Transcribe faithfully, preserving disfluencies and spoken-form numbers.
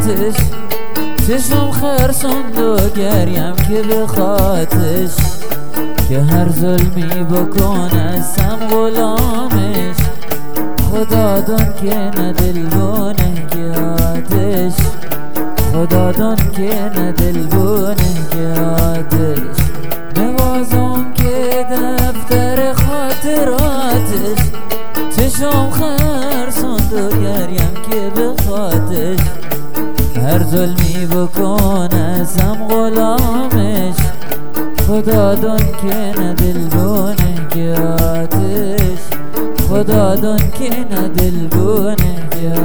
خاطش، چشم خرسند و گریم که بخواتش، که هر ظلمی بکنه سم غلامش. خدا دان که نه دل بونه که آتش، خدا دان که نه دل بونه که آتش. نوازم که دفتر خاطراتش، چشم خرسند و گریم که بخواتش، هر ظلمی بکنه سم غلامش. خدا دان که نه دل بونه که آتش، خدا دان که نه دل بونه که